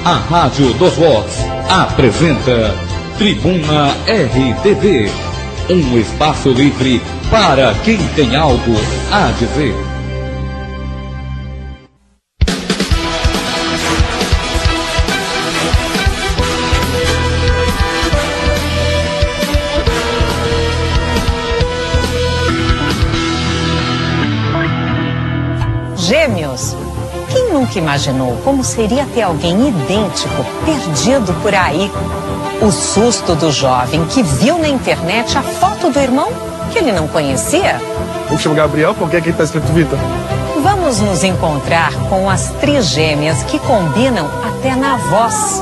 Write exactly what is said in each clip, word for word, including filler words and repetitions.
A Rádio dos Voz apresenta Tribuna R T V, um espaço livre para quem tem algo a dizer. Gêmeos. Quem nunca imaginou como seria ter alguém idêntico perdido por aí? O susto do jovem que viu na internet a foto do irmão que ele não conhecia. Eu chamo Gabriel, porque aqui está escrito Vitor. Vamos nos encontrar com as trigêmeas que combinam até na voz.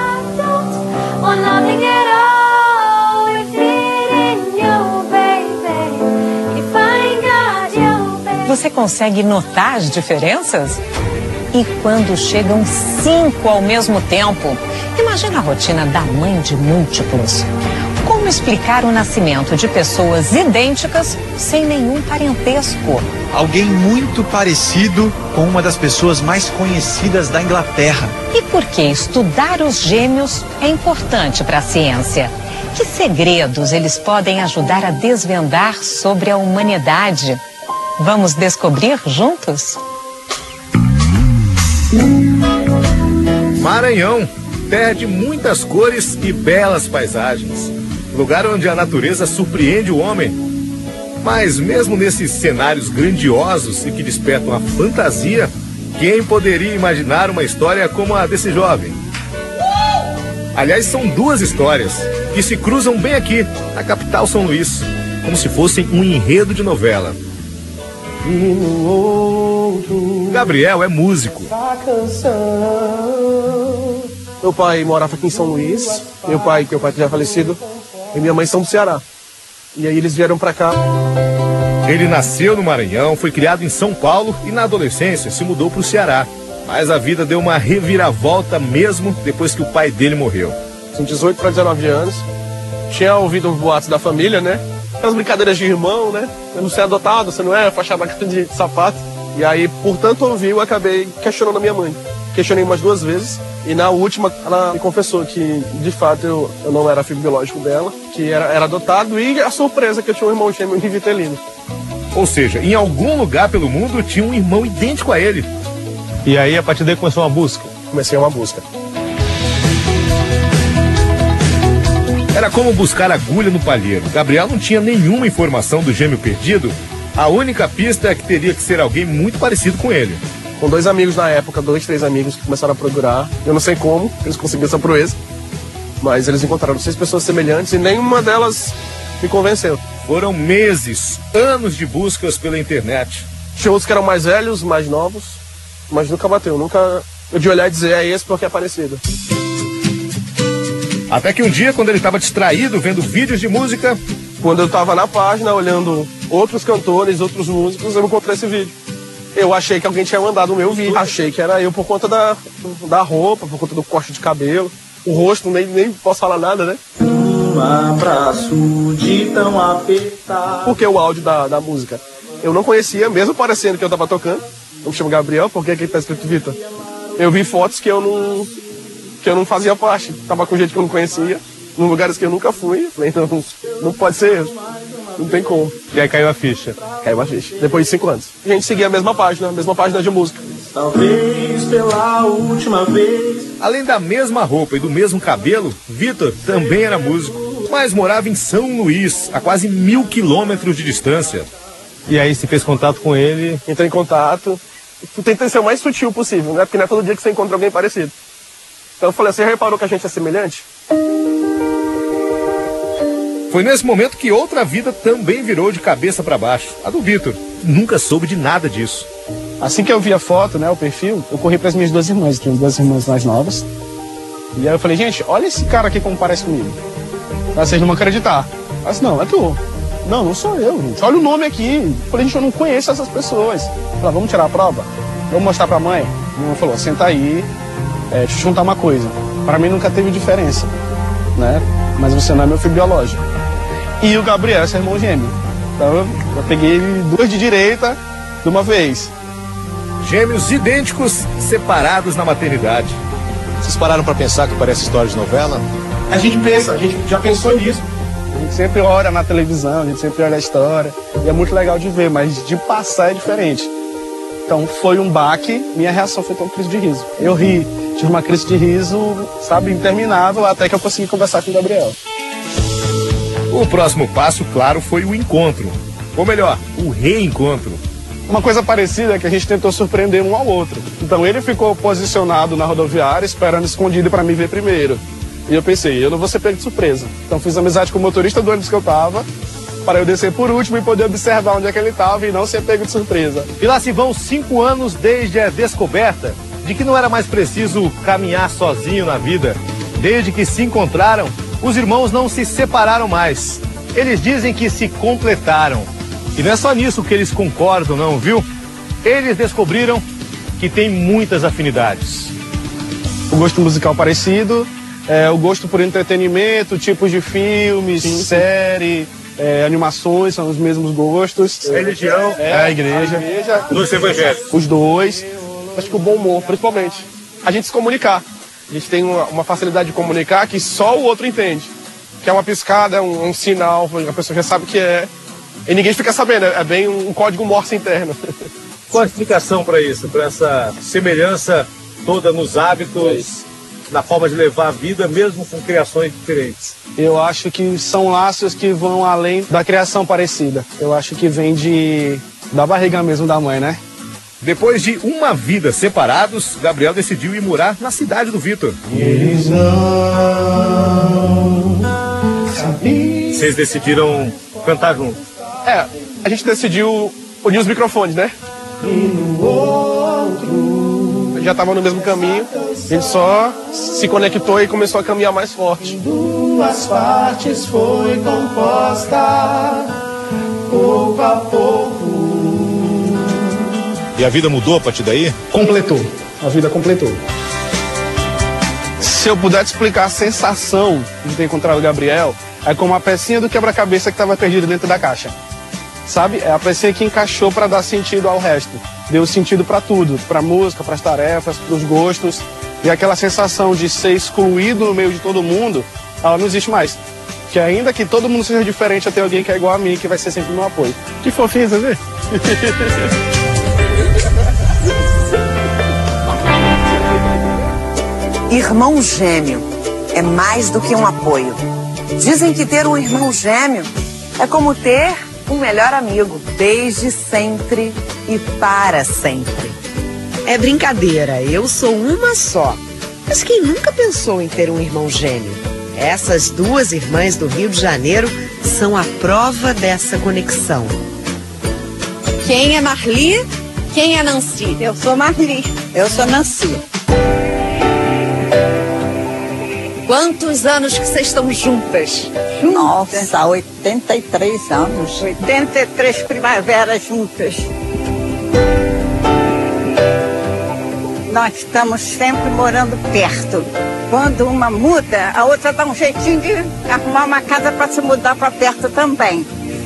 Você consegue notar as diferenças? E quando chegam cinco ao mesmo tempo? Imagina a rotina da mãe de múltiplos. Como explicar o nascimento de pessoas idênticas sem nenhum parentesco? Alguém muito parecido com uma das pessoas mais conhecidas da Inglaterra. E por que estudar os gêmeos é importante para a ciência? Que segredos eles podem ajudar a desvendar sobre a humanidade? Vamos descobrir juntos? Maranhão, terra de muitas cores e belas paisagens. Lugar onde a natureza surpreende o homem. Mas mesmo nesses cenários grandiosos e que despertam a fantasia, quem poderia imaginar uma história como a desse jovem? Aliás, são duas histórias que se cruzam bem aqui, na capital São Luís, como se fossem um enredo de novela. Gabriel é músico. Meu pai morava aqui em São Luís. Meu pai, que meu pai já é falecido, e minha mãe são do Ceará. E aí eles vieram pra cá. Ele nasceu no Maranhão, foi criado em São Paulo e na adolescência se mudou pro Ceará. Mas a vida deu uma reviravolta mesmo depois que o pai dele morreu. Tinha dezoito para dezenove anos. Tinha ouvido os boatos da família, né? As brincadeiras de irmão, né? Eu não sei adotado, você não é, faixa bacana de sapato. E aí, por tanto ouvir, eu acabei questionando a minha mãe. Questionei umas duas vezes. E na última, ela me confessou que, de fato, eu, eu não era filho biológico dela, que era, era adotado, e a surpresa que eu tinha um irmão gêmeo em Vitelino. Ou seja, em algum lugar pelo mundo tinha um irmão idêntico a ele. E aí, a partir daí, começou uma busca? Comecei uma busca. Era como buscar agulha no palheiro. Gabriel não tinha nenhuma informação do gêmeo perdido. A única pista é que teria que ser alguém muito parecido com ele. Com dois amigos na época, dois, três amigos que começaram a procurar. Eu não sei como eles conseguiram essa proeza, mas eles encontraram seis pessoas semelhantes e nenhuma delas me convenceu. Foram meses, anos de buscas pela internet. Tinha outros que eram mais velhos, mais novos, mas nunca bateu. Nunca eu de olhar e dizer, é esse porque é parecido. Até que um dia, quando ele estava distraído vendo vídeos de música... Quando eu estava na página, olhando outros cantores, outros músicos, eu encontrei esse vídeo. Eu achei que alguém tinha mandado o meu vídeo. Achei que era eu por conta da, da roupa, por conta do corte de cabelo. O rosto, nem, nem posso falar nada, né? Um abraço de tão apertado. Porque o áudio da, da música eu não conhecia, mesmo parecendo que eu estava tocando. Eu me chamo Gabriel, porque aqui está escrito Vitor. Eu vi fotos que eu não... que eu não fazia parte, tava com gente que eu não conhecia, em lugares que eu nunca fui, falei, não, não pode ser eu, não tem como. E aí caiu a ficha? Caiu a ficha, depois de cinco anos. A gente seguia a mesma página, a mesma página de música. Talvez pela última vez. Além da mesma roupa e do mesmo cabelo, Vitor também era músico, mas morava em São Luís, a quase mil quilômetros de distância. E aí se fez contato com ele? Entrei em contato, tentei ser o mais sutil possível, né, porque não é todo dia que você encontra alguém parecido. Então eu falei, você reparou que a gente é semelhante? Foi nesse momento que outra vida também virou de cabeça para baixo. A do Vitor. Nunca soube de nada disso. Assim que eu vi a foto, né, o perfil, eu corri para as minhas duas irmãs, tenho duas irmãs mais novas. E aí eu falei, gente, olha esse cara aqui como parece comigo. Aí vocês não vão acreditar. Eu disse, não, é tu. Não, não sou eu, gente. Olha o nome aqui. Eu falei, gente, eu não conheço essas pessoas. Eu falei, vamos tirar a prova? Vamos mostrar pra mãe? A mãe falou, senta aí. É, deixa eu te contar uma coisa, para mim nunca teve diferença, né? Mas você não é meu filho biológico. E o Gabriel é seu irmão gêmeo. Então eu, eu peguei duas de direita de uma vez. Gêmeos idênticos separados na maternidade. Vocês pararam pra pensar que parece história de novela? A gente pensa, a gente já pensou nisso. A gente sempre olha na televisão, a gente sempre olha a história. E é muito legal de ver, mas de passar é diferente. Então foi um baque, minha reação foi uma crise de riso. Eu ri, tive uma crise de riso, sabe, interminável, até que eu consegui conversar com o Gabriel. O próximo passo, claro, foi o encontro. Ou melhor, o reencontro. Uma coisa parecida é que a gente tentou surpreender um ao outro. Então ele ficou posicionado na rodoviária, esperando escondido para me ver primeiro. E eu pensei, eu não vou ser pego de surpresa. Então fiz amizade com o motorista do ônibus que eu tava, para eu descer por último e poder observar onde é que ele estava e não ser pego de surpresa. E lá se vão cinco anos desde a descoberta de que não era mais preciso caminhar sozinho na vida. Desde que se encontraram, os irmãos não se separaram mais. Eles dizem que se completaram. E não é só nisso que eles concordam, não, viu? Eles descobriram que tem muitas afinidades. O gosto musical parecido, é, o gosto por entretenimento, tipos de filmes, sim, série... É, animações, são os mesmos gostos. Religião, é, a igreja. A igreja. Dois evangélicos. Os dois. Acho que o bom humor, principalmente. A gente se comunicar. A gente tem uma, uma facilidade de comunicar que só o outro entende. Que é uma piscada, um, um sinal, a pessoa já sabe o que é. E ninguém fica sabendo, é bem um, um código Morse interno. Qual a explicação para isso? Para essa semelhança toda nos hábitos, na forma de levar a vida, mesmo com criações diferentes? Eu acho que são laços que vão além da criação parecida. Eu acho que vem de da barriga mesmo da mãe, né? Depois de uma vida separados, Gabriel decidiu ir morar na cidade do Vitor. Eles não sabiam. Vocês decidiram cantar junto? É, a gente decidiu unir os microfones, né? E no outro. Já tava no mesmo caminho, a gente só se conectou e começou a caminhar mais forte. Duas partes foi composta, pouco a pouco. E a vida mudou a partir daí? Completou, a vida completou. Se eu puder te explicar a sensação de ter encontrado o Gabriel, é como a pecinha do quebra-cabeça que estava perdida dentro da caixa. Sabe? É a pecinha que encaixou para dar sentido ao resto. Deu sentido para tudo, para música, para as tarefas, para os gostos. E aquela sensação de ser excluído no meio de todo mundo, ela não existe mais. Que ainda que todo mundo seja diferente, tem alguém que é igual a mim, que vai ser sempre meu apoio. Que fofinho, você vê? Irmão gêmeo é mais do que um apoio. Dizem que ter um irmão gêmeo é como ter um melhor amigo, desde sempre e para sempre. É brincadeira, eu sou uma só. Mas quem nunca pensou em ter um irmão gêmeo? Essas duas irmãs do Rio de Janeiro são a prova dessa conexão. Quem é Marli? Quem é Nancy? Eu sou Marli. Eu sou Nancy. Quantos anos que vocês estão juntas? Nossa, oitenta e três anos. oitenta e três primaveras juntas. Nós estamos sempre morando perto. Quando uma muda, a outra dá um jeitinho de arrumar uma casa para se mudar para perto também.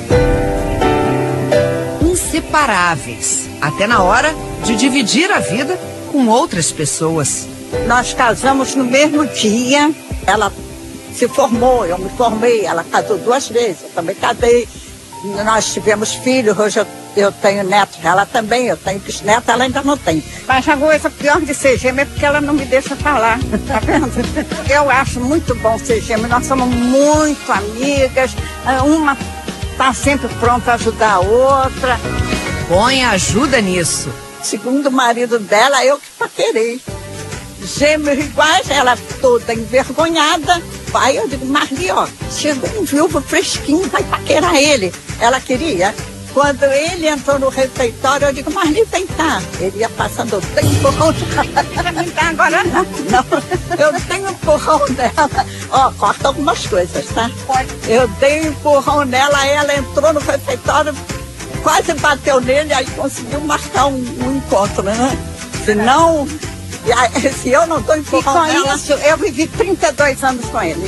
Inseparáveis, até na hora de dividir a vida com outras pessoas. Nós casamos no mesmo dia. Ela se formou, eu me formei. Ela casou duas vezes, eu também casei. Nós tivemos filhos, hoje eu, eu tenho netos. Ela também, eu tenho bisnetos, ela ainda não tem. Mas a coisa pior de ser gêmea é porque ela não me deixa falar, tá vendo? Eu acho muito bom ser gêmea, nós somos muito amigas. Uma está sempre pronta a ajudar a outra. Põe ajuda nisso. Segundo o marido dela, eu que paquerei. Gêmeos iguais, ela toda envergonhada. Pai, eu digo, Marli, ó, chegou um viúvo fresquinho, vai paquerar ele. Ela queria. Quando ele entrou no refeitório, eu digo, Marli, vem cá. Ele ia passando, eu tenho empurrão dela. Não tá agora não. Não, eu tenho empurrão dela. Ó, corta algumas coisas, tá? Pode. Eu dei um empurrão nela, ela entrou no refeitório, quase bateu nele, aí conseguiu marcar um, um encontro, né? Senão... Se eu não estou empurrando ela, isso, eu vivi trinta e dois anos com ele.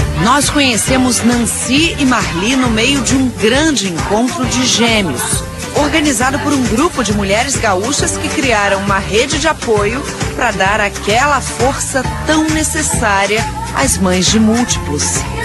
Nós conhecemos Nancy e Marli no meio de um grande encontro de gêmeos. organizado por um grupo de mulheres gaúchas que criaram uma rede de apoio para dar aquela força tão necessária às mães de múltiplos.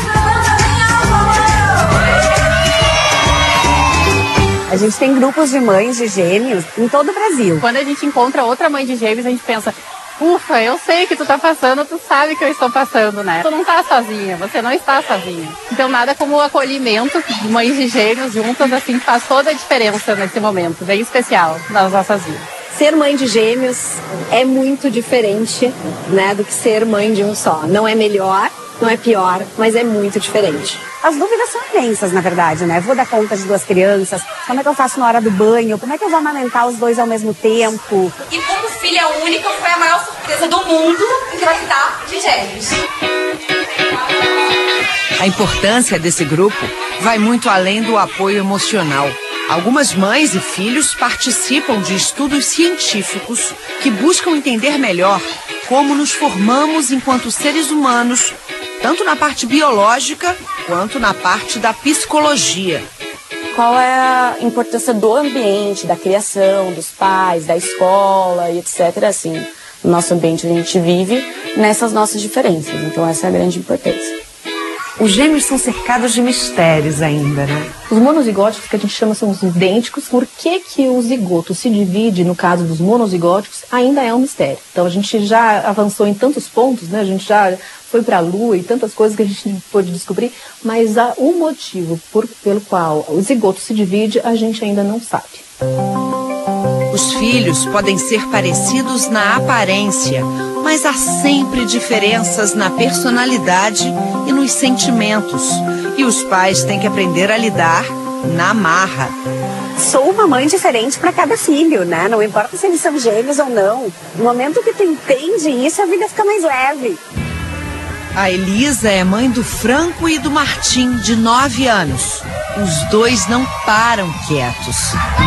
A gente tem grupos de mães de gêmeos em todo o Brasil. Quando a gente encontra outra mãe de gêmeos, a gente pensa, ufa, eu sei o que tu tá passando, tu sabe que eu estou passando, né? Tu não tá sozinha, você não está sozinha. Então nada como o acolhimento de mães de gêmeos juntas, assim, faz toda a diferença nesse momento, bem especial nas nossas vidas. Ser mãe de gêmeos é muito diferente, né, do que ser mãe de um só. Não é melhor, não é pior, mas é muito diferente. As dúvidas são imensas, na verdade, né? Vou dar conta de duas crianças, como é que eu faço na hora do banho, como é que eu vou amamentar os dois ao mesmo tempo? E como filha única, foi a maior surpresa do mundo engravidar de gêmeos. A importância desse grupo vai muito além do apoio emocional. Algumas mães e filhos participam de estudos científicos que buscam entender melhor como nos formamos enquanto seres humanos, tanto na parte biológica quanto na parte da psicologia. Qual é a importância do ambiente, da criação, dos pais, da escola e etcétera. Assim, no nosso ambiente a gente vive nessas nossas diferenças. Então essa é a grande importância. Os gêmeos são cercados de mistérios ainda, né? Os monozigóticos, que a gente chama, são os idênticos. Por que que o zigoto se divide, no caso dos monozigóticos, ainda é um mistério. Então a gente já avançou em tantos pontos, né? A gente já foi para a Lua e tantas coisas que a gente pôde descobrir, mas há um motivo por, pelo qual o zigoto se divide, a gente ainda não sabe. Os filhos podem ser parecidos na aparência, mas há sempre diferenças na personalidade e nos sentimentos. E os pais têm que aprender a lidar na marra. Sou uma mãe diferente para cada filho, né? Não importa se eles são gêmeos ou não. No momento que tu entende isso, a vida fica mais leve. A Elisa é mãe do Franco e do Martim, de nove anos. Os dois não param quietos.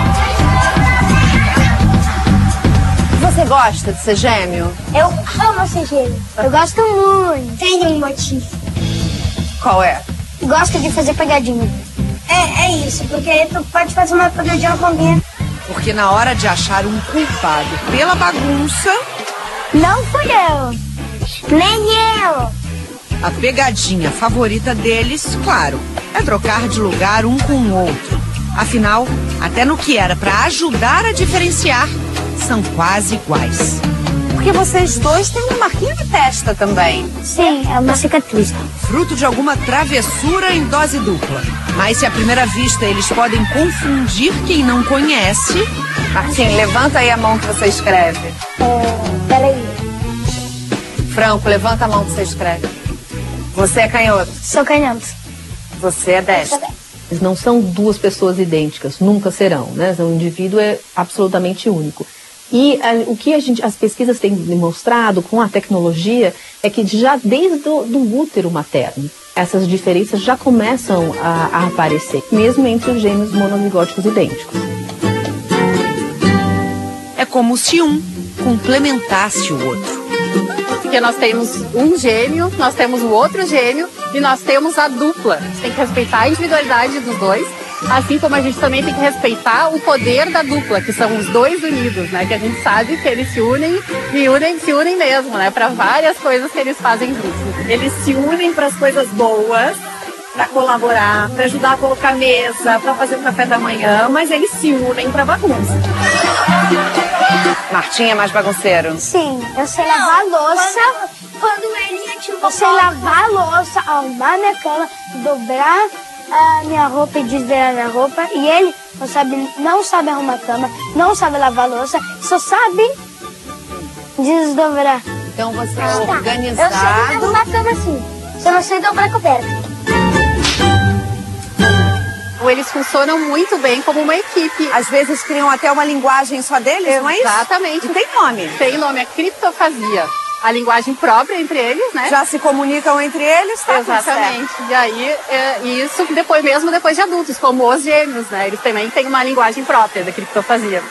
Você gosta de ser gêmeo? Eu amo ser gêmeo. Eu gosto muito. Tem um motivo. Qual é? Gosto de fazer pegadinha. É, é isso, porque tu pode fazer uma pegadinha com alguém. Porque na hora de achar um culpado pela bagunça... Não fui eu. Nem eu. A pegadinha favorita deles, claro, é trocar de lugar um com o outro. Afinal, até no que era para ajudar a diferenciar, são quase iguais. Porque vocês dois têm uma marquinha de testa também. Sim, é uma cicatriz. Fruto de alguma travessura em dose dupla. Mas se à primeira vista eles podem confundir quem não conhece... Martim, levanta aí a mão que você escreve. É, peraí. Franco, levanta a mão que você escreve. Você é canhoto? Sou canhoto. Você é destro. Eles não são duas pessoas idênticas, nunca serão, né? Um indivíduo é absolutamente único. E a, o que a gente, as pesquisas têm demonstrado com a tecnologia é que já desde do, do útero materno, essas diferenças já começam a, a aparecer, mesmo entre os gêmeos monozigóticos idênticos. É como se um complementasse o outro. Porque nós temos um gêmeo, nós temos o outro gêmeo e nós temos a dupla. A gente tem que respeitar a individualidade dos dois, assim como a gente também tem que respeitar o poder da dupla, que são os dois unidos, né? Que a gente sabe que eles se unem e unem, se unem mesmo, né? Para várias coisas que eles fazem juntos. Eles se unem para as coisas boas, para colaborar, para ajudar a colocar mesa, para fazer o café da manhã, mas eles se unem para bagunça. Martim é mais bagunceiro? Sim, eu sei lavar a louça. Quando, quando ele eu sei lavar a louça, arrumar minha cama, dobrar a minha roupa e desvirar a minha roupa. E ele não sabe, não sabe arrumar a cama, não sabe lavar a louça, só sabe desdobrar. Então você é tá. organizado. Eu sei arrumar a cama assim, só não sei dobrar a coberta. Eles funcionam muito bem como uma equipe. Às vezes criam até uma linguagem só deles, Exatamente. não é isso? Exatamente. E tem nome? Tem nome, é criptofasia. A linguagem própria entre eles, né? Já se comunicam entre eles, tá? Exatamente. E aí, é, isso depois, mesmo depois de adultos, como os gêmeos, né? Eles também têm uma linguagem própria da criptofasia.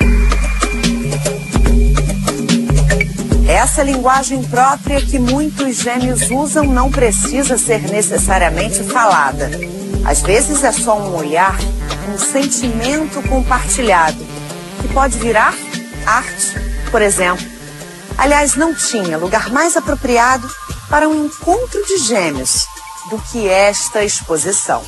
Essa linguagem própria que muitos gêmeos usam não precisa ser necessariamente falada. Às vezes é só um olhar, um sentimento compartilhado, que pode virar arte, por exemplo. Aliás, não tinha lugar mais apropriado para um encontro de gêmeos do que esta exposição.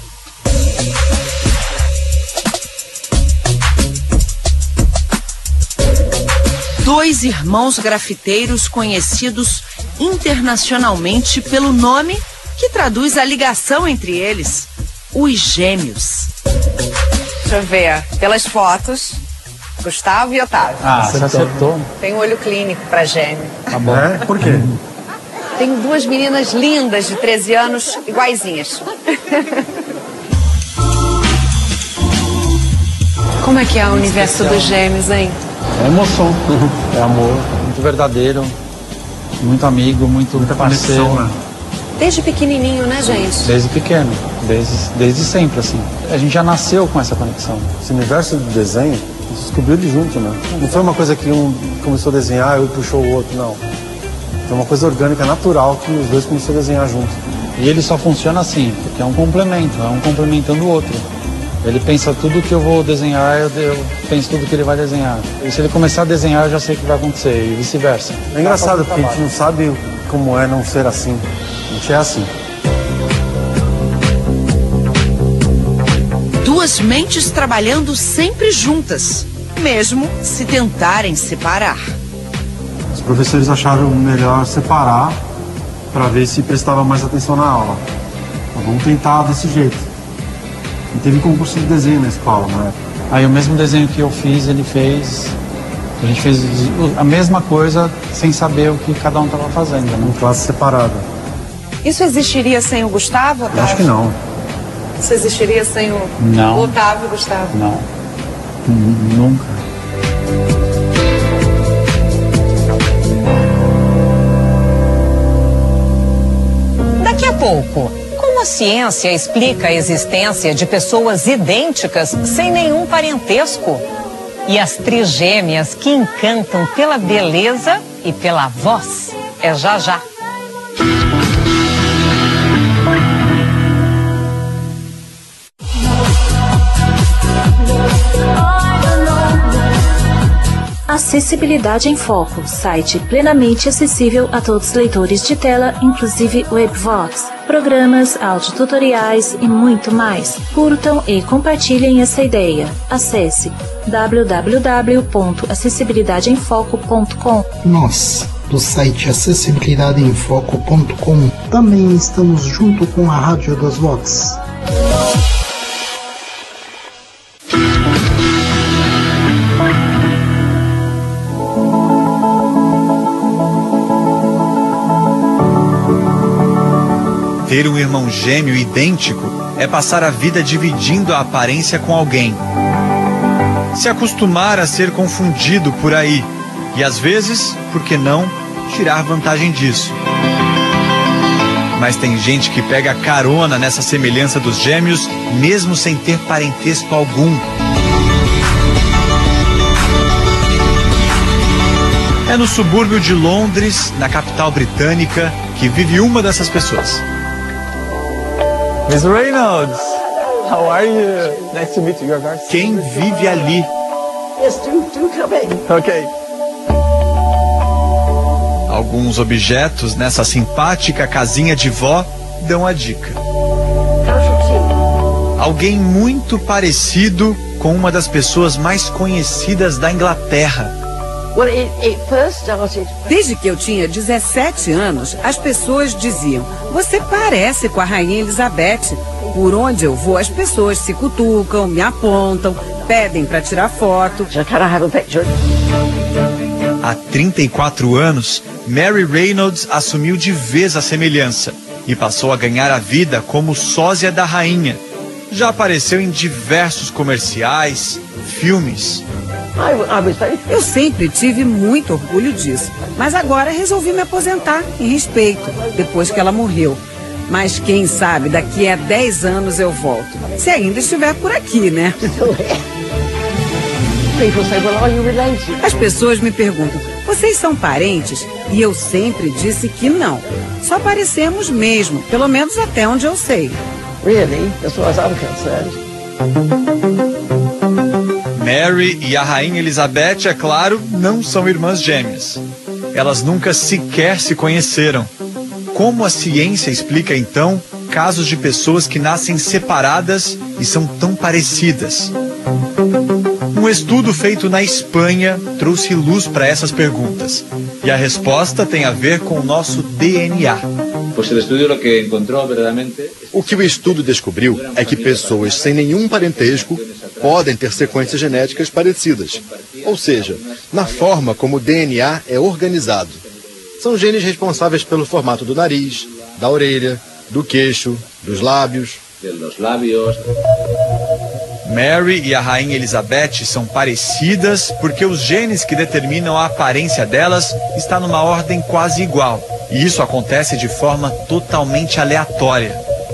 Dois irmãos grafiteiros conhecidos internacionalmente pelo nome que traduz a ligação entre eles, os gêmeos. Deixa eu ver, pelas fotos, Gustavo e Otávio. Ah, você acertou. Tem um olho clínico para gêmeo. Tá bom. É? Por quê? Tenho duas meninas lindas de treze anos, iguaizinhas. Como é que é o universo dos gêmeos, hein? É emoção, é amor, muito verdadeiro, muito amigo, muito Muita parceiro. Conexão, né? Desde pequenininho, né, gente? Desde pequeno, desde, desde sempre, assim. A gente já nasceu com essa conexão. Esse universo do desenho, a gente descobriu ele junto, né? Não foi uma coisa que um começou a desenhar e puxou o outro, não. Foi uma coisa orgânica, natural, que os dois começaram a desenhar juntos. E ele só funciona assim, porque é um complemento, é um complementando o outro. Ele pensa tudo que eu vou desenhar, eu, eu penso tudo que ele vai desenhar. E se ele começar a desenhar, eu já sei o que vai acontecer, e vice-versa. É engraçado, porque a gente não sabe como é não ser assim. A gente é assim. Duas mentes trabalhando sempre juntas, mesmo se tentarem separar. Os professores acharam melhor separar para ver se prestava mais atenção na aula. Então, vamos tentar desse jeito. E teve concurso de desenho na escola, né? Aí o mesmo desenho que eu fiz, ele fez. A gente fez a mesma coisa sem saber o que cada um estava fazendo, né? Em classe separada. Isso existiria sem o Gustavo, Otávio? Eu acho que não. Isso existiria sem o não. Otávio e o Gustavo? Não. Nunca. Daqui a pouco. Como a ciência explica a existência de pessoas idênticas sem nenhum parentesco? E as trigêmeas que encantam pela beleza e pela voz? É já já. Acessibilidade em Foco, site plenamente acessível a todos os leitores de tela, inclusive WebVox, programas, audiotutoriais e muito mais. Curtam e compartilhem essa ideia. Acesse w w w ponto acessibilidade em foco ponto com. Nós, do site acessibilidade em foco ponto com, também estamos junto com a Rádio das Vox. Ter um irmão gêmeo idêntico é passar a vida dividindo a aparência com alguém. Se acostumar a ser confundido por aí e, às vezes, por que não, tirar vantagem disso. Mas tem gente que pega carona nessa semelhança dos gêmeos, mesmo sem ter parentesco algum. É no subúrbio de Londres, na capital britânica, que vive uma dessas pessoas. Miss Reynolds, how are you? Nice to meet you. You're very... Quem vive ali? Yes, do, do come in. Ok. Alguns objetos nessa simpática casinha de vó dão a dica. Alguém muito parecido com uma das pessoas mais conhecidas da Inglaterra. Desde que eu tinha dezessete anos, as pessoas diziam: você parece com a Rainha Elizabeth. Por onde eu vou, as pessoas se cutucam, me apontam, pedem para tirar foto. Há trinta e quatro anos, Mary Reynolds assumiu de vez a semelhança e passou a ganhar a vida como sósia da rainha. Já apareceu em diversos comerciais, filmes. Eu sempre tive muito orgulho disso, mas agora resolvi me aposentar em respeito, depois que ela morreu. Mas quem sabe daqui a dez anos eu volto, se ainda estiver por aqui, né? As pessoas me perguntam: vocês são parentes? E eu sempre disse que não. Só parecemos mesmo, pelo menos até onde eu sei. Really, as far as I'm concerned. Mary e a Rainha Elizabeth, é claro, não são irmãs gêmeas. Elas nunca sequer se conheceram. Como a ciência explica, então, casos de pessoas que nascem separadas e são tão parecidas? Um estudo feito na Espanha trouxe luz para essas perguntas. E a resposta tem a ver com o nosso D N A. O que o estudo descobriu é que pessoas sem nenhum parentesco podem ter sequências genéticas parecidas. Ou seja, na forma como o D N A é organizado. São genes responsáveis pelo formato do nariz, da orelha, do queixo, dos lábios. Mary e a Rainha Elizabeth são parecidas porque os genes que determinam a aparência delas estão numa ordem quase igual. E isso acontece de forma totalmente aleatória.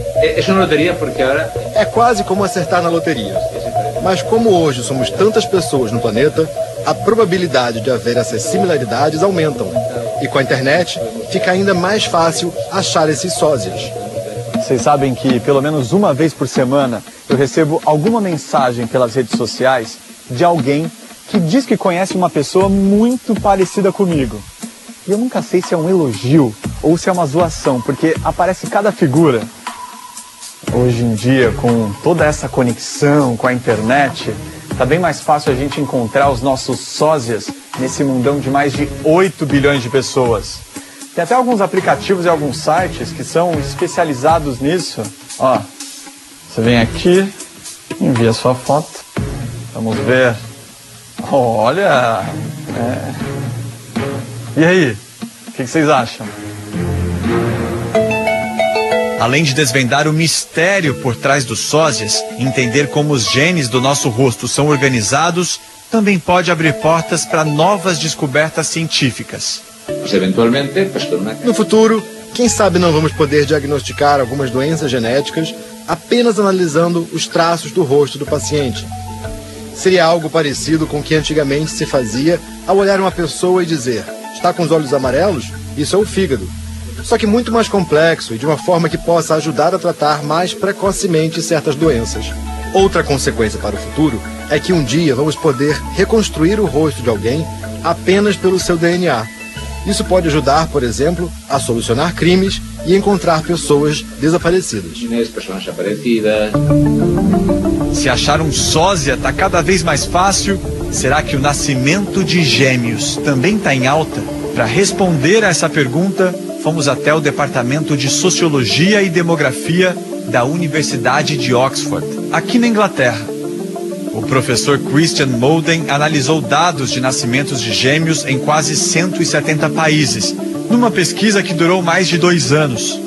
É quase como acertar na loteria. Mas como hoje somos tantas pessoas no planeta, a probabilidade de haver essas similaridades aumentam. E com a internet, fica ainda mais fácil achar esses sósias. Vocês sabem que pelo menos uma vez por semana eu recebo alguma mensagem pelas redes sociais de alguém que diz que conhece uma pessoa muito parecida comigo. E eu nunca sei se é um elogio ou se é uma zoação, porque aparece cada figura. Hoje em dia, com toda essa conexão com a internet, tá bem mais fácil a gente encontrar os nossos sósias nesse mundão de mais de oito bilhões de pessoas. Tem até alguns aplicativos e alguns sites que são especializados nisso. Ó, você vem aqui, envia sua foto, vamos ver. Olha, é... e aí, o que, que vocês acham? Além de desvendar o mistério por trás dos sósias, entender como os genes do nosso rosto são organizados, também pode abrir portas para novas descobertas científicas. No futuro, quem sabe não vamos poder diagnosticar algumas doenças genéticas apenas analisando os traços do rosto do paciente. Seria algo parecido com o que antigamente se fazia ao olhar uma pessoa e dizer: está com os olhos amarelos? Isso é o fígado. Só que muito mais complexo e de uma forma que possa ajudar a tratar mais precocemente certas doenças. Outra consequência para o futuro é que um dia vamos poder reconstruir o rosto de alguém apenas pelo seu D N A. Isso pode ajudar, por exemplo, a solucionar crimes e encontrar pessoas desaparecidas. Se achar um sósia está cada vez mais fácil, será que o nascimento de gêmeos também está em alta? Para responder a essa pergunta, fomos até o Departamento de Sociologia e Demografia da Universidade de Oxford, aqui na Inglaterra. O professor Christian Molden analisou dados de nascimentos de gêmeos em quase cento e setenta países, numa pesquisa que durou mais de dois anos.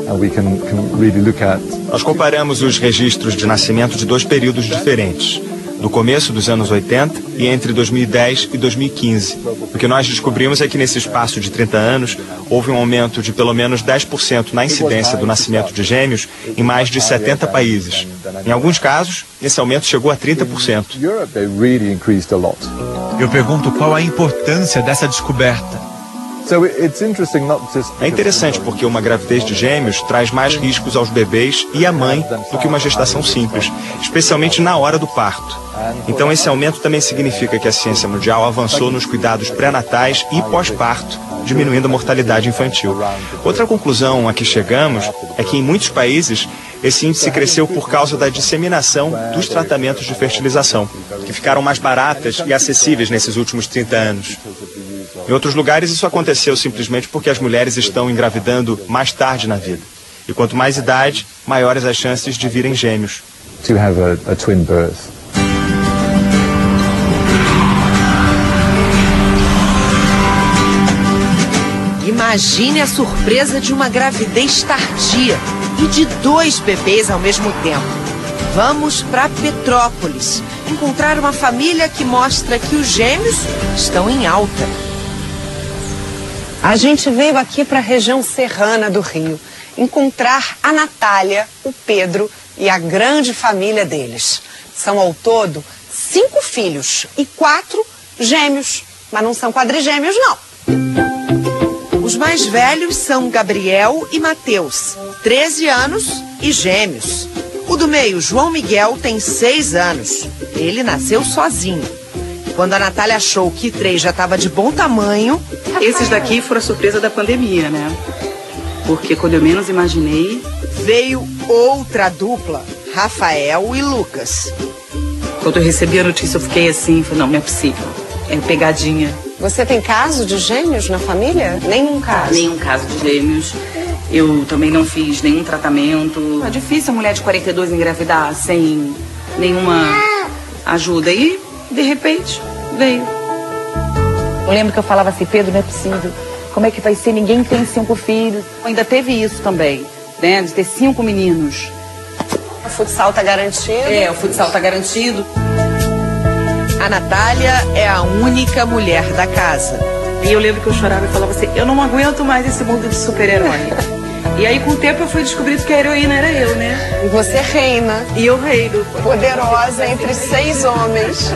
Nós comparamos os registros de nascimento de dois períodos diferentes, do começo dos anos oitenta e entre dois mil e dez e dois mil e quinze. O que nós descobrimos é que nesse espaço de trinta anos, houve um aumento de pelo menos dez por cento na incidência do nascimento de gêmeos em mais de setenta países. Em alguns casos, esse aumento chegou a trinta por cento. Eu pergunto qual a importância dessa descoberta. É interessante porque uma gravidez de gêmeos traz mais riscos aos bebês e à mãe do que uma gestação simples, especialmente na hora do parto. Então esse aumento também significa que a ciência mundial avançou nos cuidados pré-natais e pós-parto, diminuindo a mortalidade infantil. Outra conclusão a que chegamos é que em muitos países esse índice cresceu por causa da disseminação dos tratamentos de fertilização, que ficaram mais baratas e acessíveis nesses últimos trinta anos. Em outros lugares, isso aconteceu simplesmente porque as mulheres estão engravidando mais tarde na vida. E quanto mais idade, maiores as chances de virem gêmeos. To have a, a twin birth. Imagine a surpresa de uma gravidez tardia e de dois bebês ao mesmo tempo. Vamos para Petrópolis, encontrar uma família que mostra que os gêmeos estão em alta. A gente veio aqui para a região serrana do Rio encontrar a Natália, o Pedro e a grande família deles. São ao todo cinco filhos e quatro gêmeos, mas não são quadrigêmeos não. Os mais velhos são Gabriel e Mateus, treze anos e gêmeos. O do meio, João Miguel, tem seis anos. Ele nasceu sozinho. Quando a Natália achou que três já estava de bom tamanho... Esses daqui foram a surpresa da pandemia, né? Porque quando eu menos imaginei... Veio outra dupla, Rafael e Lucas. Quando eu recebi a notícia, eu fiquei assim, falei, não, não é possível. É pegadinha. Você tem caso de gêmeos na família? Nenhum caso? Nenhum caso de gêmeos. Eu também não fiz nenhum tratamento. É difícil a mulher de quarenta e dois engravidar sem nenhuma ajuda. E, de repente, veio. Eu lembro que eu falava assim, Pedro, não é possível. Como é que vai ser? Ninguém tem cinco filhos. Ainda teve isso também, né? De ter cinco meninos. O futsal tá garantido? É, o futsal tá garantido. A Natália é a única mulher da casa. E eu lembro que eu chorava e falava assim, eu não aguento mais esse mundo de super-herói. E aí, com o tempo, eu fui descobrindo que a heroína era eu, né? E você reina. E eu reino. Poderosa entre seis homens.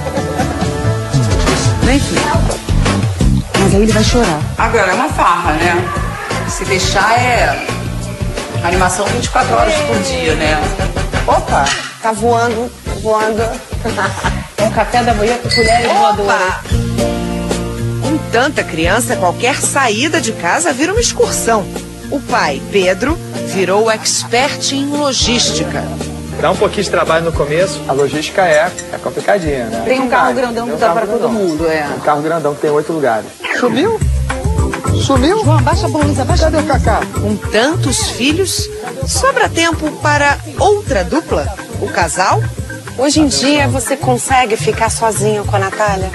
Vem, filho. Mas aí ele vai chorar. Agora, é uma farra, né? Se deixar, é animação vinte e quatro horas por dia, né? Opa, tá voando, voando. É um café da manhã com colher e voadora. Com tanta criança, qualquer saída de casa vira uma excursão. O pai, Pedro, virou expert em logística. Dá um pouquinho de trabalho no começo, a logística é, é complicadinha, né? Tem um carro grandão que dá para todo mundo, é. Um carro grandão que tem oito lugares. Sumiu? Sumiu? João, abaixa a blusa, abaixa. Cadê o Cacá? Com tantos filhos, sobra tempo para outra dupla? O casal? Hoje em dia, você consegue ficar sozinho com a Natália?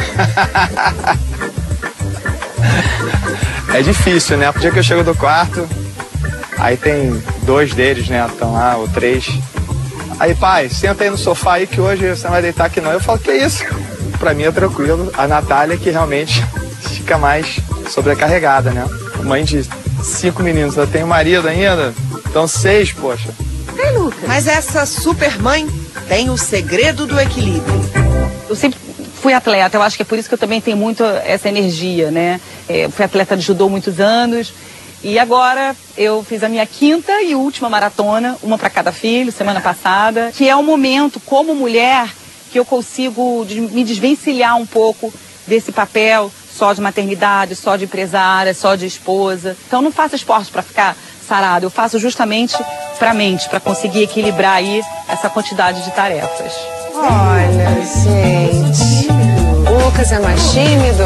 É difícil, né? O dia que eu chego do quarto, aí tem dois deles, né? Estão lá, ou três. Aí, pai, senta aí no sofá aí que hoje você não vai deitar aqui não. Eu falo, que isso? Pra mim é tranquilo. A Natália que realmente fica mais sobrecarregada, né? Mãe de cinco meninos, eu tenho marido ainda, então seis, poxa. Ei, Lucas. Mas essa super mãe tem o segredo do equilíbrio. Eu sempre fui atleta, eu acho que é por isso que eu também tenho muito essa energia, né? É, fui atleta de judô muitos anos e agora eu fiz a minha quinta e última maratona, uma para cada filho, semana passada, que é um momento, como mulher, que eu consigo me desvencilhar um pouco desse papel só de maternidade, só de empresária, só de esposa. Então não faço esporte para ficar sarado, eu faço justamente para a mente, para conseguir equilibrar aí essa quantidade de tarefas. Olha, gente, o Lucas é mais tímido?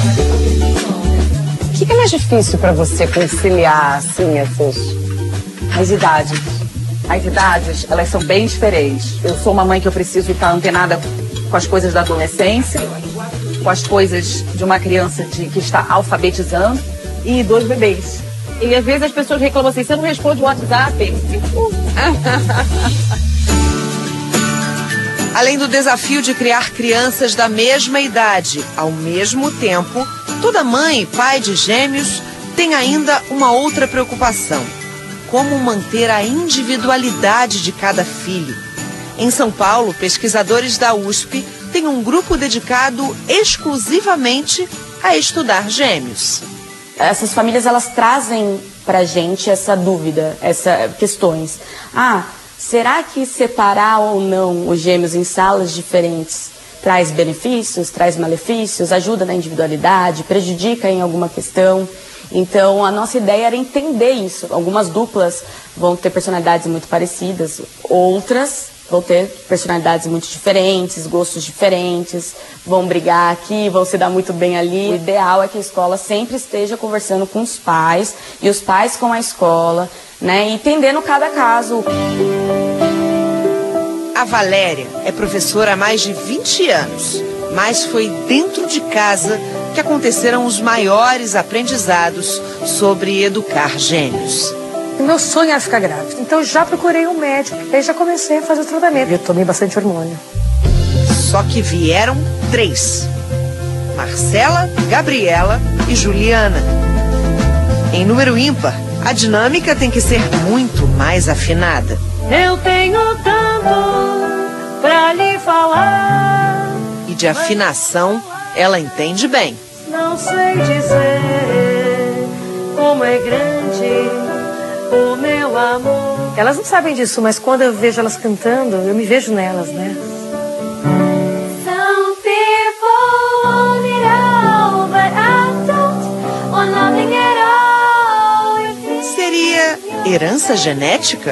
O que, que é mais difícil para você conciliar, assim, essas... As idades. As idades, elas são bem diferentes. Eu sou uma mãe que eu preciso estar antenada com as coisas da adolescência, com as coisas de uma criança de, que está alfabetizando e dois bebês. E às vezes as pessoas reclamam assim, você não responde o WhatsApp? Além do desafio de criar crianças da mesma idade ao mesmo tempo, toda mãe e pai de gêmeos tem ainda uma outra preocupação: como manter a individualidade de cada filho. Em São Paulo, pesquisadores da U S P têm um grupo dedicado exclusivamente a estudar gêmeos. Essas famílias, elas trazem pra gente essa dúvida, essas questões. Ah, será que separar ou não os gêmeos em salas diferentes traz benefícios, traz malefícios, ajuda na individualidade, prejudica em alguma questão? Então, a nossa ideia era entender isso. Algumas duplas vão ter personalidades muito parecidas, outras vão ter personalidades muito diferentes, gostos diferentes, vão brigar aqui, vão se dar muito bem ali. O ideal é que a escola sempre esteja conversando com os pais e os pais com a escola, né, entendendo cada caso. A Valéria é professora há mais de vinte anos, mas foi dentro de casa que aconteceram os maiores aprendizados sobre educar gêmeos. Meu sonho era ficar grávida, então eu já procurei um médico, aí já comecei a fazer o tratamento. Eu tomei bastante hormônio. Só que vieram três: Marcela, Gabriela e Juliana. Em número ímpar, a dinâmica tem que ser muito mais afinada. Eu tenho tanto pra lhe falar. E de afinação, ela entende bem. Não sei dizer como é grande o meu amor. Elas não sabem disso, mas quando eu vejo elas cantando, eu me vejo nelas, né? Some people want it all, but I don't want nothing at all. Seria herança genética?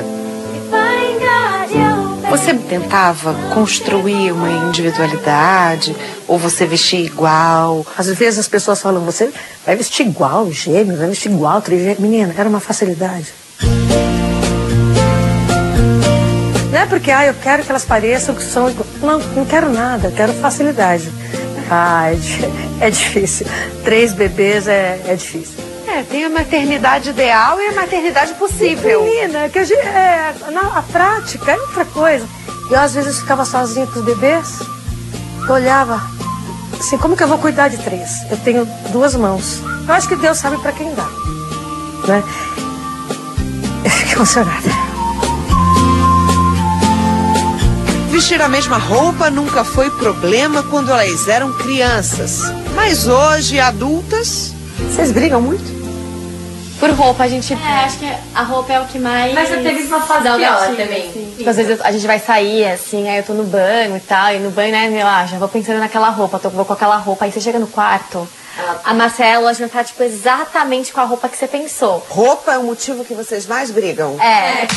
Você tentava construir uma individualidade? Ou você vestia igual? Às vezes as pessoas falam, você vai vestir igual, gêmeo, vai vestir igual, trigêmeo. Menina, era uma facilidade. Não é porque, ah, eu quero que elas pareçam que são igual. Não, não quero nada, eu quero facilidade. Ah, é, é difícil. Três bebês é, é difícil. É, tem a maternidade ideal e a maternidade possível. Menina, que a, gente, é, na, a prática é outra coisa. Eu às vezes ficava sozinha com os bebês, eu olhava, assim, como que eu vou cuidar de três? Eu tenho duas mãos. Eu acho que Deus sabe para quem dá, né? Eu fiquei emocionada. Vestir a mesma roupa nunca foi problema quando elas eram crianças. Mas hoje, adultas... Vocês brigam muito? Por roupa, a gente... É, acho que a roupa é o que mais... Mas você teve uma fase pior também. Tipo, às vezes a gente vai sair, assim, aí eu tô no banho e tal, e no banho, né, eu ah, já vou pensando naquela roupa, tô, vou com aquela roupa, aí você chega no quarto, a Marcela já tá, tipo, exatamente com a roupa que você pensou. Roupa é o motivo que vocês mais brigam? É.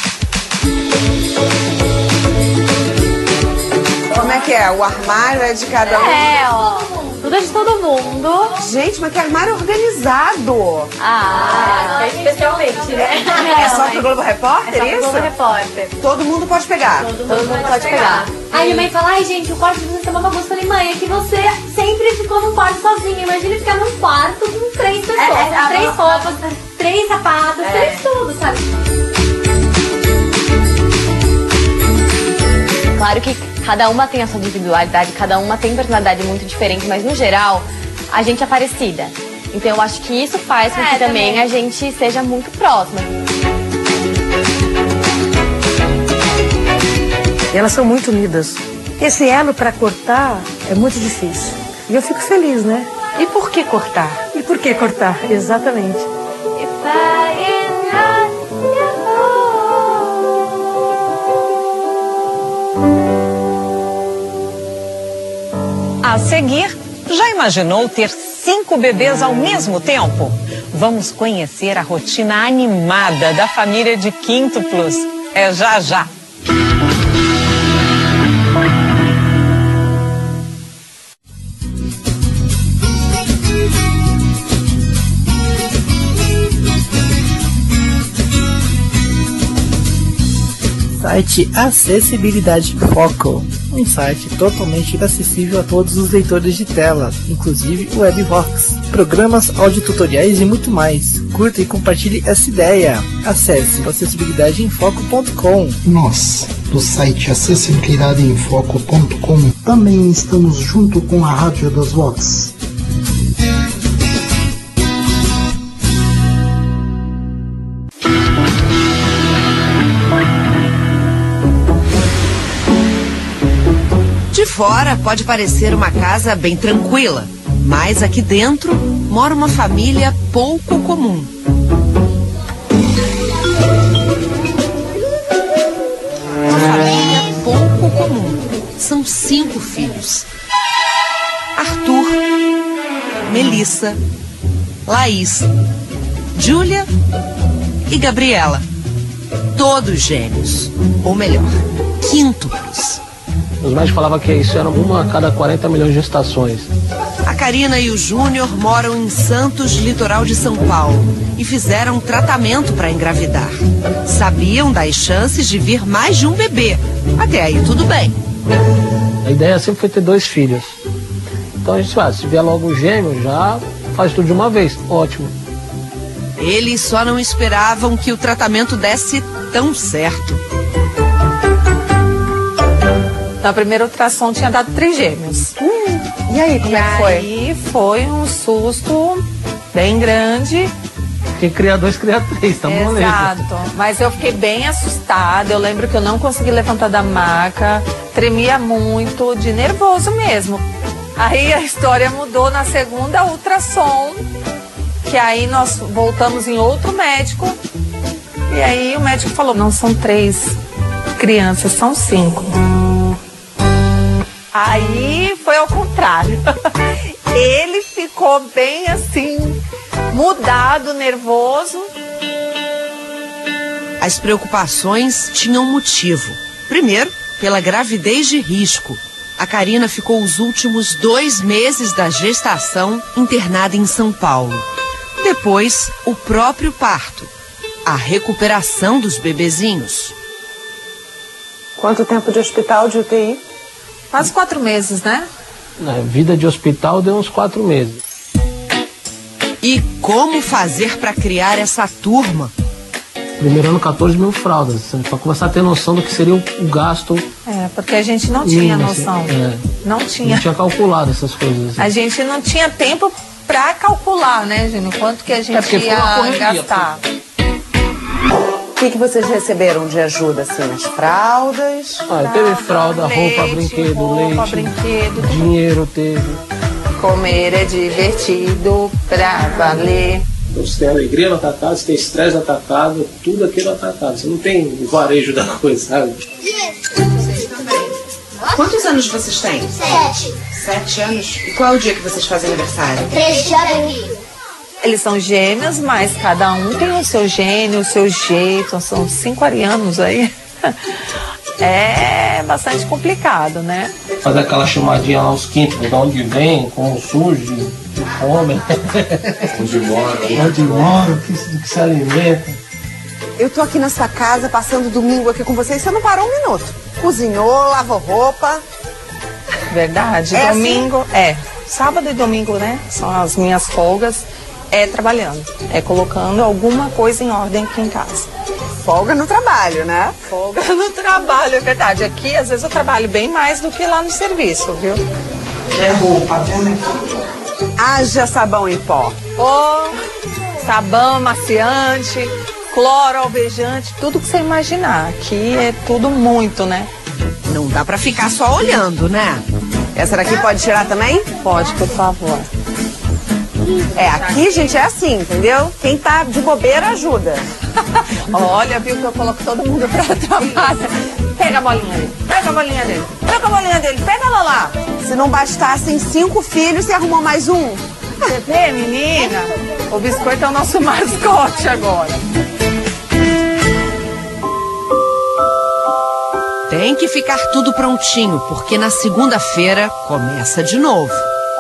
Como é que é? O armário é de cada um? É, ó. Tudo é de todo mundo. Gente, mas que armário organizado! Ah, é especialmente, né? É só pro Globo Repórter, é só pro isso? Globo Repórter. Todo mundo pode pegar? Todo mundo, Todo mundo pode, pode pegar. pegar. Aí minha mãe fala, ai gente, o quarto de você é uma bagunça. Eu falei, mãe, é que você sempre ficou num quarto sozinha. Imagina ficar num quarto com três pessoas, é, é, três a... roupas, três sapatos, é. três tudo, sabe? Claro que cada uma tem a sua individualidade, cada uma tem personalidade muito diferente, mas no geral, a gente é parecida. Então eu acho que isso faz com é, que também, também a gente seja muito próxima. E elas são muito unidas. Esse elo para cortar é muito difícil. E eu fico feliz, né? E por que cortar? E por que cortar? Exatamente. A seguir, já imaginou ter cinco bebês ao mesmo tempo? Vamos conhecer a rotina animada da família de quíntuplos. É já já. Site Acessibilidade Foco, um site totalmente acessível a todos os leitores de tela, inclusive o Webvox, programas, audiotutoriais e muito mais. Curta e compartilhe essa ideia. Acesse acessibilidade em foco ponto com. Nós, do site acessibilidade em foco ponto com, também estamos junto com a Rádio das Vox. De fora pode parecer uma casa bem tranquila, mas aqui dentro mora uma família pouco comum. Uma família pouco comum. São cinco filhos: Arthur, Melissa, Laís, Júlia e Gabriela. Todos gêmeos, ou melhor, quíntuplos. Os médicos falavam que isso era uma a cada quarenta milhões de gestações. A Karina e o Júnior moram em Santos, litoral de São Paulo, e fizeram um tratamento para engravidar. Sabiam das chances de vir mais de um bebê. Até aí tudo bem. A ideia sempre foi ter dois filhos. Então a gente faz, se vier logo um gêmeo, já faz tudo de uma vez. Ótimo. Eles só não esperavam que o tratamento desse tão certo. Na primeira ultrassom tinha dado trigêmeos. Hum, e aí, como e é que foi? Aí foi um susto bem grande. Quem cria dois, cria três, tá moleza. Exato. Mas eu fiquei bem assustada. Eu lembro que eu não consegui levantar da maca. Tremia muito, de nervoso mesmo. Aí a história mudou na segunda ultrassom. Que aí nós voltamos em outro médico. E aí o médico falou, não são três crianças, são cinco. Aí foi ao contrário. Ele ficou bem assim, mudado, nervoso. As preocupações tinham motivo. Primeiro, pela gravidez de risco. A Karina ficou os últimos dois meses da gestação internada em São Paulo. Depois, o próprio parto. A recuperação dos bebezinhos. Quanto tempo de hospital, de U T I? Quase quatro meses, né? Na vida de hospital deu uns quatro meses. E como fazer para criar essa turma? Primeiro ano, quatorze mil fraldas, para começar a ter noção do que seria o, o gasto. É, porque a gente não tinha mínimo, noção. Assim, é, não tinha. Não tinha calculado essas coisas. Assim. A gente não tinha tempo para calcular, né, Júnior? Quanto que a gente é ia correria, gastar. O que, que vocês receberam de ajuda, assim, as fraldas? Ah, teve fralda, leite, roupa, brinquedo, roupa, leite, brinquedo, dinheiro teve. Comer é divertido pra valer. Você tem alegria no atacado, você tem estresse no atacado, tudo aquilo no atacado. Você não tem o varejo da coisa, sabe? Quantos anos vocês têm? Sete. Sete anos? E qual é o dia que vocês fazem aniversário? Três de abril. Eles são gêmeos, mas cada um tem o seu gênio, o seu jeito. São cinco arianos aí. É bastante complicado, né? Fazer aquela chamadinha lá aos quintos, de onde vem, como surge, de fome. Onde mora. Onde mora, do que, do que se alimenta. Eu tô aqui na sua casa, passando domingo aqui com vocês, você não parou um minuto. Cozinhou, lavou roupa. Verdade. É domingo, assim? é. Sábado e domingo, né? São as minhas folgas. É trabalhando. É colocando alguma coisa em ordem aqui em casa. Folga no trabalho, né? Folga no trabalho, é verdade. Aqui, às vezes, eu trabalho bem mais do que lá no serviço, viu? É roupa, né? Haja sabão em pó. Oh, sabão amaciante, cloro alvejante, tudo que você imaginar. Aqui é tudo muito, né? Não dá pra ficar só olhando, né? Essa daqui pode tirar também? Pode, por favor. É, aqui, gente, é assim, entendeu? Quem tá de bobeira ajuda. Olha, viu que eu coloco todo mundo pra trabalhar. Pega a bolinha dele, pega a bolinha dele, pega a bolinha dele, pega ela lá. Se não bastassem cinco filhos, você arrumou mais um? Você vê, menina? O biscoito é o nosso mascote agora. Tem que ficar tudo prontinho, porque na segunda-feira começa de novo.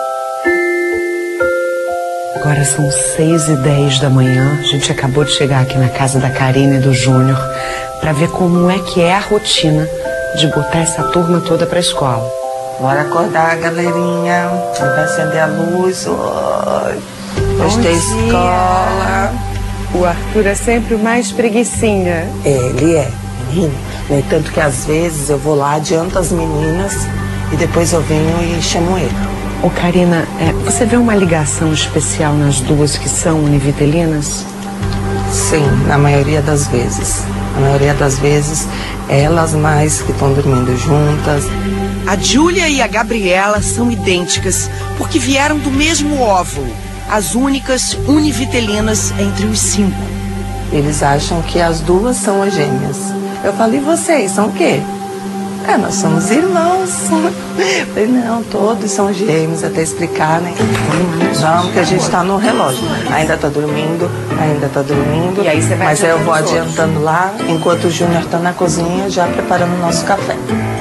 Agora são seis e dez da manhã. A gente acabou de chegar aqui na casa da Karina e do Júnior para ver como é que é a rotina de botar essa turma toda pra escola. Bora acordar, galerinha. Vai acender a luz. Hoje tem escola. O Arthur é sempre o mais preguicinha. Ele é, menino. No entanto que às vezes eu vou lá, adianto as meninas e depois eu venho e chamo ele. Ô, Karina, é, você vê uma ligação especial nas duas que são univitelinas? Sim, na maioria das vezes. Na maioria das vezes, elas mais que estão dormindo juntas. A Júlia e a Gabriela são idênticas porque vieram do mesmo óvulo. As únicas univitelinas entre os cinco. Eles acham que as duas são as gêmeas. Eu falei, vocês são o quê? É, nós somos irmãos. Eu falei, não, todos são gêmeos, até explicar, né? Vamos, que a gente tá no relógio. Ainda tá dormindo, ainda tá dormindo. E aí você vai Mas aí eu vou adiantando adiantando lá, enquanto o Júnior tá na cozinha, já preparando o nosso café.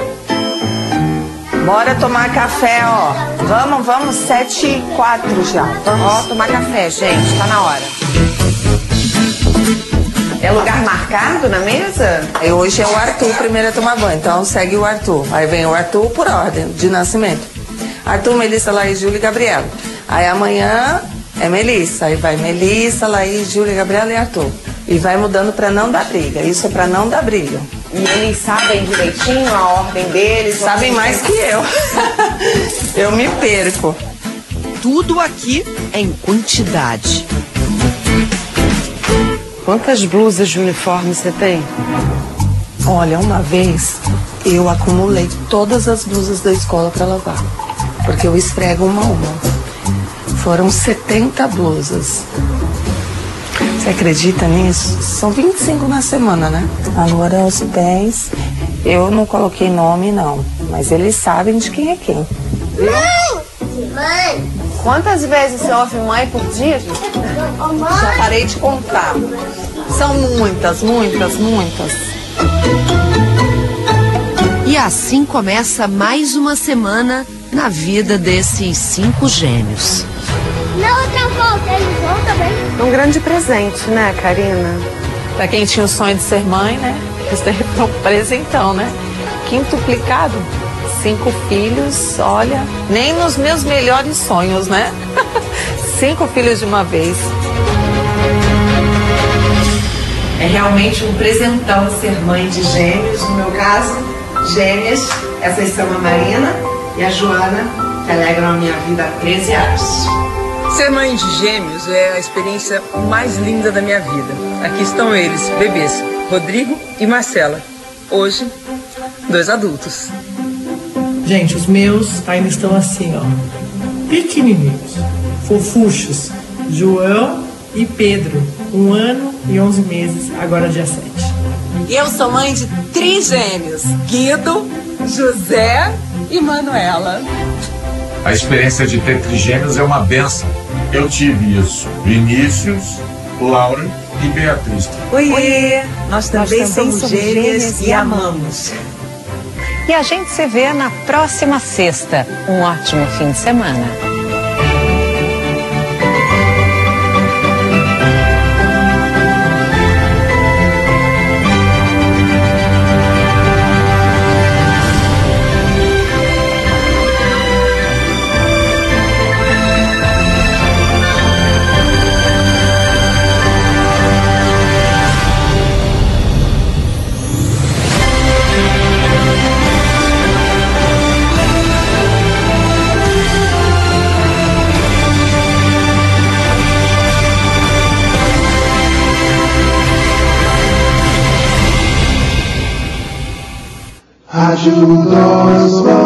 Bora tomar café, ó. Vamos, vamos, sete e quatro já. Vamos. Ó, tomar café, gente, tá na hora. É lugar marcado na mesa? E hoje é o Arthur primeiro a tomar banho, então segue o Arthur. Aí vem o Arthur por ordem de nascimento. Arthur, Melissa, Laís, Júlia e Gabriela. Aí amanhã é Melissa, aí vai Melissa, Laís, Júlia, Gabriela e Arthur. E vai mudando pra não dar briga, isso é pra não dar briga. E eles sabem direitinho a ordem deles? Sabem mais que eu. Eu me perco. Tudo aqui é em quantidade. Quantas blusas de uniforme você tem? Olha, uma vez eu acumulei todas as blusas da escola para lavar, porque eu esfrego uma a uma. Foram setenta blusas. Você acredita nisso? São vinte e cinco na semana, né? Agora os pés, eu não coloquei nome não, mas eles sabem de quem é quem. Mãe! Mãe! Quantas vezes você ouve mãe por dia? Já parei de contar. São muitas, muitas, muitas. E assim começa mais uma semana na vida desses cinco gêmeos. Na outra volta, eles vão também? Um grande presente, né, Karina? Pra quem tinha o sonho de ser mãe, né? Isso é um presentão, né? Quintuplicado. Cinco filhos, olha, nem nos meus melhores sonhos, né? Cinco filhos de uma vez. É realmente um presentão ser mãe de gêmeos, no meu caso, gêmeas. Essas são a Marina e a Joana, que alegram a minha vida há treze anos. Ser mãe de gêmeos é a experiência mais linda da minha vida. Aqui estão eles, bebês, Rodrigo e Marcela. Hoje, dois adultos. Gente, os meus ainda estão assim, ó, pequenininhos, fofuchos, João e Pedro, um ano e onze meses, agora dia sete. E eu sou mãe de trigêmeos, Guido, José e Manuela. A experiência de ter trigêmeos é uma benção. Eu tive isso. Vinícius, Laura e Beatriz. Oiê, nós também, nós também somos, somos gêmeas e amamos. E a gente se vê na próxima sexta. Um ótimo fim de semana.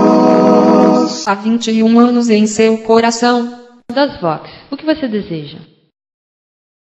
Há vinte e um anos em seu coração. Das Vox, o que você deseja?